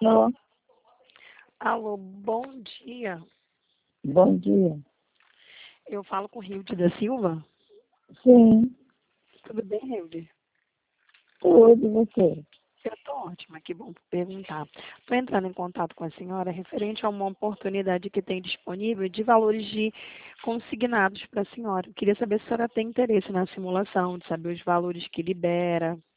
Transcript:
Alô, Alô, bom dia. bom dia. Eu falo com Hilde da Silva. Sim, Tudo bem, Hilde? tudo, e você? Eu estou ótima, que bom por perguntar. Estou entrando em contato com a senhora referente a uma oportunidade que tem disponível de valores de consignados para a senhora. Eu queria saber se a senhora tem interesse na simulação, de saber os valores que libera.